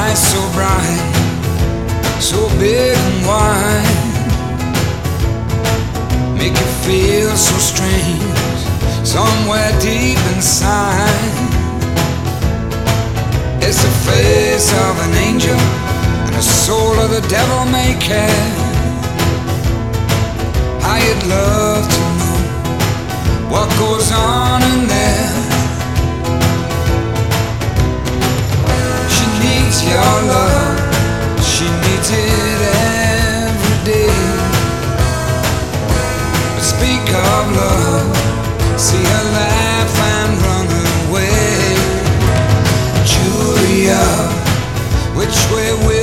eyes so bright, so big and wide, make you feel so strange somewhere deep inside. It's the face of an angel and the soul of the devil may care. I'd love to know what goes on in there. She needs your love, she needs it every day. But speak of love, see her laugh and run away. Julia, which way will